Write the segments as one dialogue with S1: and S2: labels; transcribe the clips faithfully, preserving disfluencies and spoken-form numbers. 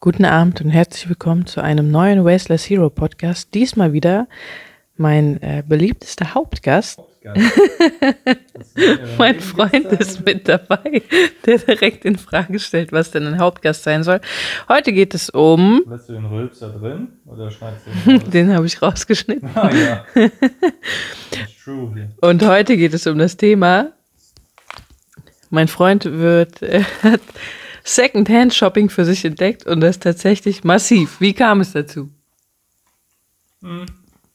S1: Guten Abend und herzlich willkommen zu einem neuen Wasteless Hero Podcast. Diesmal wieder mein äh, beliebtester Hauptgast. Mein Freund ist mit dabei, der direkt in Frage stellt, was denn ein Hauptgast sein soll. Heute geht es um...
S2: Lässt du den Rülpser drin oder schneidest du den raus?
S1: Den habe ich rausgeschnitten.
S2: Ah ja. That's true hier.
S1: Und heute geht es um das Thema... Mein Freund wird... Äh, hat Secondhand-Shopping für sich entdeckt und das tatsächlich massiv. Wie kam es dazu?
S2: Hm.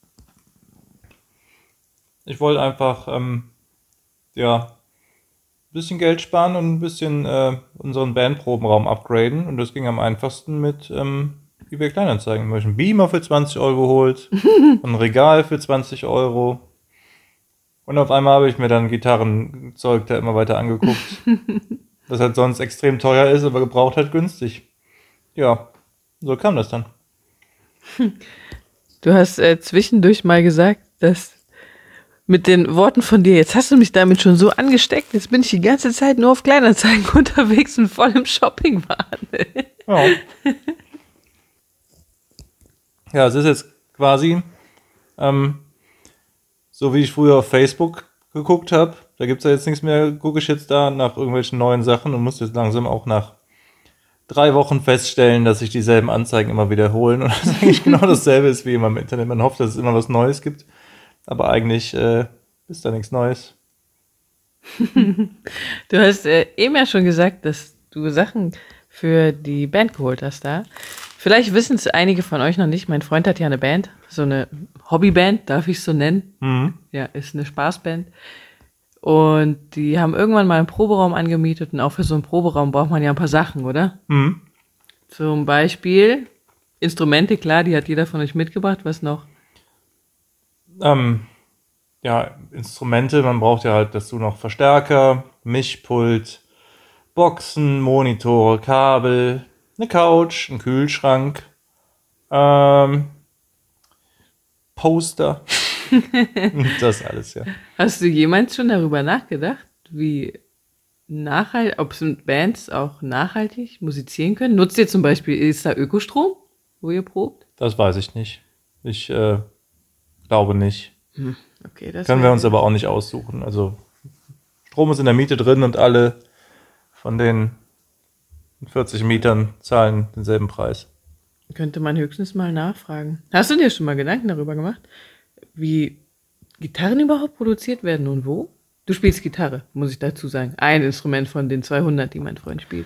S2: Ich wollte einfach ähm, ja, ein bisschen Geld sparen und ein bisschen äh, unseren Bandprobenraum upgraden. Und das ging am einfachsten mit ähm, eBay Kleinanzeigen. Ich habe einen Beamer für zwanzig Euro geholt, ein Regal für zwanzig Euro. Und auf einmal habe ich mir dann Gitarrenzeug da immer weiter angeguckt. Das halt sonst extrem teuer ist, aber gebraucht halt günstig. Ja, so kam das dann.
S1: Du hast äh, zwischendurch mal gesagt, dass mit den Worten von dir, jetzt hast du mich damit schon so angesteckt, jetzt bin ich die ganze Zeit nur auf Kleinanzeigen unterwegs und voll im Shoppingwahn.
S2: Ja. Ja, es ist jetzt quasi ähm, so, wie ich früher auf Facebook geguckt habe. Da gibt es ja jetzt nichts mehr, gucke ich jetzt da nach irgendwelchen neuen Sachen und muss jetzt langsam auch nach drei Wochen feststellen, dass sich dieselben Anzeigen immer wiederholen und das eigentlich genau dasselbe ist wie immer im Internet. Man hofft, dass es immer was Neues gibt, aber eigentlich äh, ist da nichts Neues.
S1: Du hast äh, eben ja schon gesagt, dass du Sachen für die Band geholt hast da. Vielleicht wissen es einige von euch noch nicht. Mein Freund hat ja eine Band, so eine Hobbyband, darf ich es so nennen.
S2: Mhm.
S1: Ja, ist eine Spaßband. Und die haben irgendwann mal einen Proberaum angemietet und auch für so einen Proberaum braucht man ja ein paar Sachen, oder?
S2: Mhm.
S1: Zum Beispiel Instrumente, klar, die hat jeder von euch mitgebracht. Was noch?
S2: Ähm, ja, Instrumente, man braucht ja halt dazu noch Verstärker, Mischpult, Boxen, Monitore, Kabel, eine Couch, einen Kühlschrank, ähm, Poster. Das alles, ja.
S1: Hast du jemals schon darüber nachgedacht, wie nachhaltig, ob Bands auch nachhaltig musizieren können? Nutzt ihr zum Beispiel, ist da Ökostrom, wo ihr probt?
S2: Das weiß ich nicht. Ich äh, glaube nicht.
S1: Hm, okay, das
S2: Können
S1: wär-
S2: wir uns aber auch nicht aussuchen. Also Strom ist in der Miete drin und alle von den vierzig Mietern zahlen denselben Preis.
S1: Könnte man höchstens mal nachfragen. Hast du dir schon mal Gedanken darüber gemacht, wie Gitarren überhaupt produziert werden und wo? Du spielst Gitarre, muss ich dazu sagen. Ein Instrument von den zweihundert, die mein Freund spielt.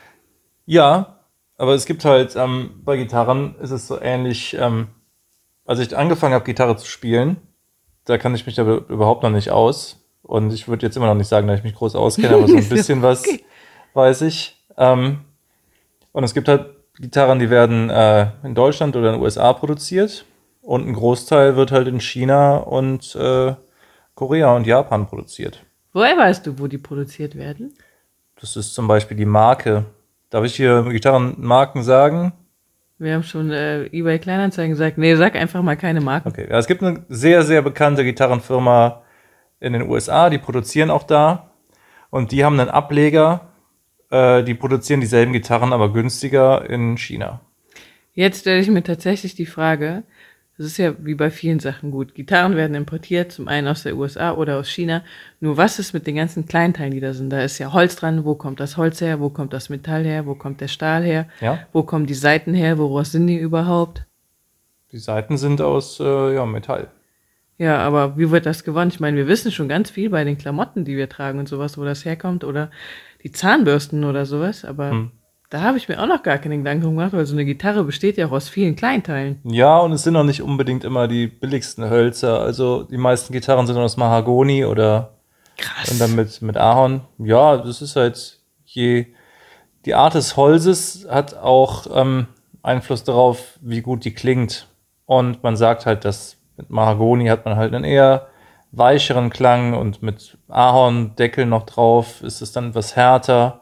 S2: Ja, aber es gibt halt, ähm, bei Gitarren ist es so ähnlich, ähm, als ich angefangen habe, Gitarre zu spielen, da kann ich mich da überhaupt noch nicht aus. Und ich würde jetzt immer noch nicht sagen, dass ich mich groß auskenne, aber so ein bisschen was weiß ich. Ähm, und es gibt halt Gitarren, die werden äh, in Deutschland oder in den U S A produziert. Und ein Großteil wird halt in China und äh, Korea und Japan produziert.
S1: Woher weißt du, wo die produziert werden?
S2: Das ist zum Beispiel die Marke. Darf ich hier Gitarrenmarken sagen?
S1: Wir haben schon äh, eBay Kleinanzeigen gesagt. Nee, sag einfach mal keine Marken.
S2: Okay, ja, es gibt eine sehr, sehr bekannte Gitarrenfirma in den U S A, die produzieren auch da. Und die haben einen Ableger, äh, die produzieren dieselben Gitarren, aber günstiger in China.
S1: Jetzt stelle ich mir tatsächlich die Frage, das ist ja wie bei vielen Sachen gut. Gitarren werden importiert, zum einen aus der U S A oder aus China. Nur was ist mit den ganzen Kleinteilen, die da sind? Da ist ja Holz dran. Wo kommt das Holz her? Wo kommt das Metall her? Wo kommt der Stahl her?
S2: Ja?
S1: Wo kommen die Saiten her? Woraus sind die überhaupt?
S2: Die Saiten sind aus äh, ja, Metall.
S1: Ja, aber wie wird das gewonnen? Ich meine, wir wissen schon ganz viel bei den Klamotten, die wir tragen und sowas, wo das herkommt. Oder die Zahnbürsten oder sowas. Aber
S2: Hm.
S1: da habe ich mir auch noch gar keine Gedanken gemacht, weil so eine Gitarre besteht ja auch aus vielen Kleinteilen.
S2: Ja, und es sind auch nicht unbedingt immer die billigsten Hölzer. Also die meisten Gitarren sind aus Mahagoni oder
S1: Krass.
S2: und dann mit, mit Ahorn. Ja, das ist halt je. Die Art des Holzes hat auch ähm, Einfluss darauf, wie gut die klingt. Und man sagt halt, dass mit Mahagoni hat man halt einen eher weicheren Klang und mit Ahorndeckel noch drauf ist es dann etwas härter.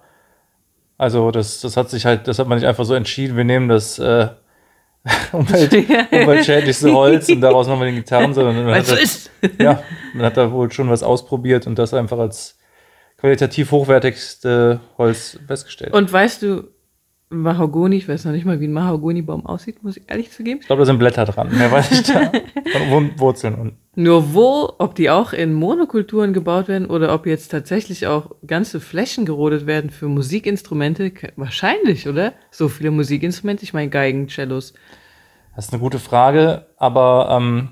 S2: Also das, das hat sich halt, das hat man nicht einfach so entschieden, wir nehmen das äh, Umwelt, umweltschädlichste Holz und daraus machen wir die Gitarren, sondern man
S1: Weil
S2: hat,
S1: so
S2: da,
S1: ist.
S2: ja, man hat da wohl schon was ausprobiert und das einfach als qualitativ hochwertigste Holz festgestellt.
S1: Und weißt du, Mahagoni, ich weiß noch nicht mal, wie ein Mahagoni-Baum aussieht, muss ich ehrlich zugeben.
S2: Ich glaube, da sind Blätter dran. Mehr weiß ich da. Und Wurzeln unten.
S1: Nur wo, ob die auch in Monokulturen gebaut werden oder ob jetzt tatsächlich auch ganze Flächen gerodet werden für Musikinstrumente, wahrscheinlich, oder? So viele Musikinstrumente, ich meine Geigen, Cellos.
S2: Das ist eine gute Frage, aber ähm,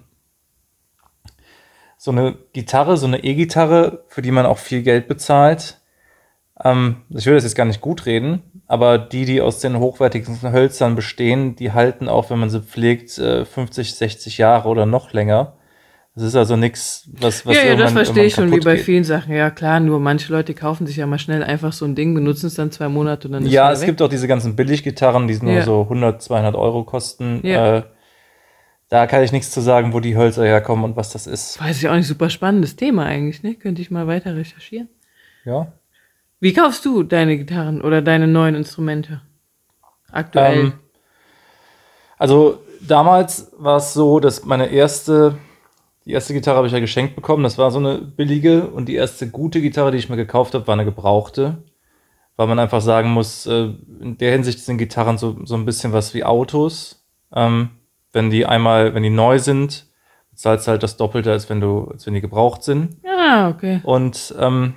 S2: so eine Gitarre, so eine E-Gitarre, für die man auch viel Geld bezahlt, ähm, ich will das jetzt gar nicht gut reden, aber die, die aus den hochwertigsten Hölzern bestehen, die halten auch, wenn man sie pflegt, fünfzig, sechzig Jahre oder noch länger. Das ist also nichts, was, was
S1: ja, ja,
S2: irgendwann,
S1: das verstehe ich schon, wie bei
S2: geht.
S1: vielen Sachen. Ja, klar, nur manche Leute kaufen sich ja mal schnell einfach so ein Ding, benutzen es dann zwei Monate und dann ist
S2: Ja,
S1: es
S2: es
S1: weg.
S2: gibt auch diese ganzen Billiggitarren, die nur
S1: Ja.
S2: so hundert, zweihundert Euro kosten.
S1: Ja.
S2: Äh, da kann ich nichts zu sagen, wo die Hölzer herkommen und was das ist.
S1: Weiß ich auch nicht, super spannendes Thema eigentlich, ne? Könnte ich mal weiter recherchieren.
S2: Ja.
S1: Wie kaufst du deine Gitarren oder deine neuen Instrumente? Aktuell.
S2: Ähm, also damals war es so, dass meine erste, die erste Gitarre habe ich ja geschenkt bekommen. Das war so eine billige und die erste gute Gitarre, die ich mir gekauft habe, war eine gebrauchte. Weil man einfach sagen muss, äh, in der Hinsicht sind Gitarren so, so ein bisschen was wie Autos. Ähm, wenn die einmal, wenn die neu sind, zahlst du halt das Doppelte, als wenn du, als wenn die gebraucht sind.
S1: Ah, okay.
S2: Und ähm,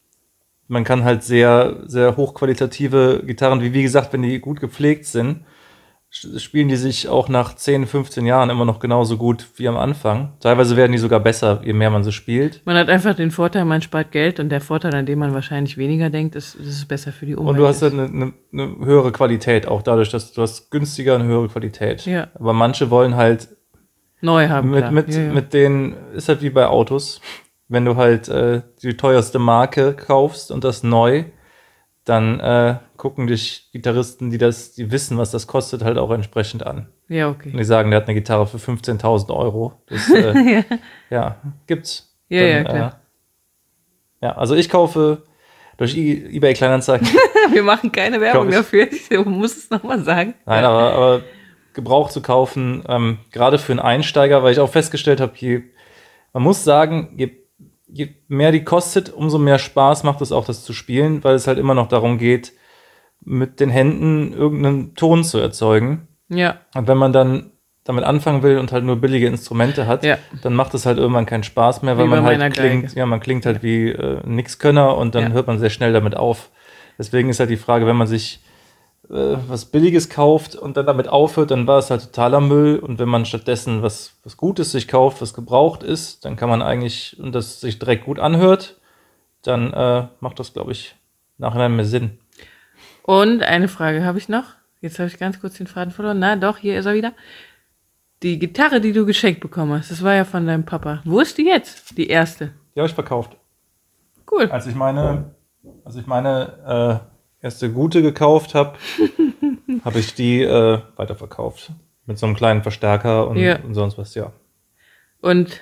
S2: man kann halt sehr, sehr hochqualitative Gitarren, wie wie gesagt, wenn die gut gepflegt sind, spielen die sich auch nach zehn, fünfzehn Jahren immer noch genauso gut wie am Anfang. Teilweise werden die sogar besser, je mehr man sie spielt.
S1: Man hat einfach den Vorteil, man spart Geld und der Vorteil, an dem man wahrscheinlich weniger denkt, ist, dass es besser für die Umwelt
S2: Und du hast
S1: ist.
S2: halt eine, eine, eine höhere Qualität, auch dadurch, dass du hast günstiger eine höhere Qualität.
S1: Ja.
S2: Aber manche wollen halt
S1: Neu haben,
S2: mit,
S1: klar.
S2: mit,
S1: ja, ja.
S2: mit denen, ist halt wie bei Autos, wenn du halt äh, die teuerste Marke kaufst und das neu, dann äh, gucken dich Gitarristen, die das, die wissen, was das kostet, halt auch entsprechend an.
S1: ja,
S2: Und
S1: okay.
S2: die sagen, der hat eine Gitarre für fünfzehntausend Euro. Das, äh,
S1: ja.
S2: ja, gibt's.
S1: Ja,
S2: Dann,
S1: ja, klar.
S2: Äh, ja, also ich kaufe durch I- eBay Kleinanzeigen.
S1: Wir machen keine Werbung
S2: Glaub
S1: dafür, ich muss es nochmal sagen.
S2: Nein, aber, aber Gebrauch zu kaufen, ähm, gerade für einen Einsteiger, weil ich auch festgestellt habe, je, man muss sagen, je, je mehr die kostet, umso mehr Spaß macht es auch, das zu spielen, weil es halt immer noch darum geht, mit den Händen irgendeinen Ton zu erzeugen.
S1: Ja,
S2: Und wenn man dann damit anfangen will und halt nur billige Instrumente hat,
S1: Ja.
S2: dann macht es halt irgendwann keinen Spaß mehr, weil
S1: Wie bei
S2: man halt
S1: meiner
S2: klingt,
S1: Geige.
S2: ja, man klingt halt wie äh, ein Nixkönner und dann
S1: Ja.
S2: hört man sehr schnell damit auf. Deswegen ist halt die Frage, wenn man sich äh, was Billiges kauft und dann damit aufhört, dann war es halt totaler Müll. Und wenn man stattdessen was, was Gutes sich kauft, was gebraucht ist, dann kann man eigentlich, und das sich direkt gut anhört, dann äh, macht das, glaube ich, nachher mehr Sinn.
S1: und eine Frage habe ich noch. Jetzt habe ich ganz kurz den Faden verloren. Na doch, hier ist er wieder. Die Gitarre, die du geschenkt bekommen hast, das war ja von deinem Papa. Wo ist die jetzt? Die erste.
S2: Die habe ich verkauft.
S1: Cool.
S2: Als ich meine, als ich meine äh, erste gute gekauft habe, habe ich die äh, weiterverkauft. Mit so einem kleinen Verstärker und,
S1: Ja.
S2: und sonst was, ja.
S1: Und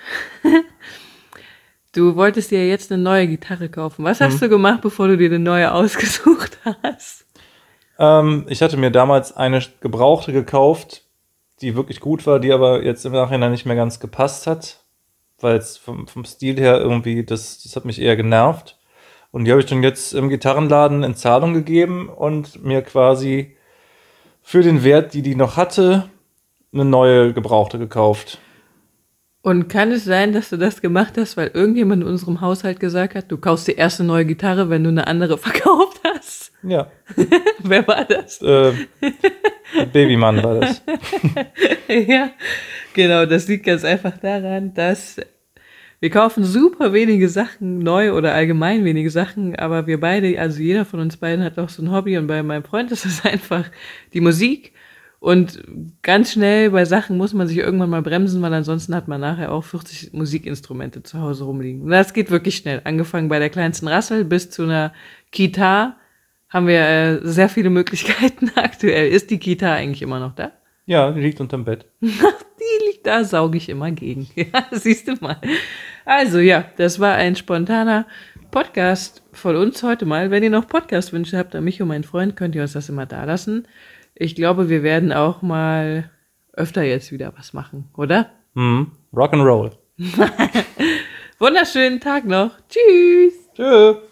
S1: du wolltest dir jetzt eine neue Gitarre kaufen. Was hast
S2: Mhm.
S1: du gemacht, bevor du dir eine neue ausgesucht hast?
S2: Ähm, ich hatte mir damals eine gebrauchte gekauft, die wirklich gut war, die aber jetzt im Nachhinein nicht mehr ganz gepasst hat, weil es vom, vom Stil her irgendwie, das, das hat mich eher genervt. Und die habe ich dann jetzt im Gitarrenladen in Zahlung gegeben und mir quasi für den Wert, die die noch hatte, eine neue gebrauchte gekauft.
S1: Und kann es sein, dass du das gemacht hast, weil irgendjemand in unserem Haushalt gesagt hat, du kaufst die erste neue Gitarre, wenn du eine andere verkauft hast?
S2: Ja,
S1: Wer war das?
S2: äh, Babymann war das.
S1: Ja, genau, das liegt ganz einfach daran, dass wir kaufen super wenige Sachen neu oder allgemein wenige Sachen, aber wir beide, also jeder von uns beiden hat auch so ein Hobby und bei meinem Freund ist es einfach die Musik und ganz schnell bei Sachen muss man sich irgendwann mal bremsen, weil ansonsten hat man nachher auch vierzig Musikinstrumente zu Hause rumliegen. Und das geht wirklich schnell, angefangen bei der kleinsten Rassel bis zu einer Gitarre haben wir äh, sehr viele Möglichkeiten aktuell. Ist die Gitarre eigentlich immer noch da?
S2: Ja, die liegt unterm Bett.
S1: Die liegt da, sauge ich immer gegen. Ja, siehst du mal. Also ja, das war ein spontaner Podcast von uns heute mal. Wenn ihr noch Podcast-Wünsche habt an mich und meinen Freund, könnt ihr uns das immer da lassen. Ich glaube, wir werden auch mal öfter jetzt wieder was machen, oder?
S2: Mhm. Rock'n'Roll.
S1: Wunderschönen Tag noch. Tschüss.
S2: Tschüss.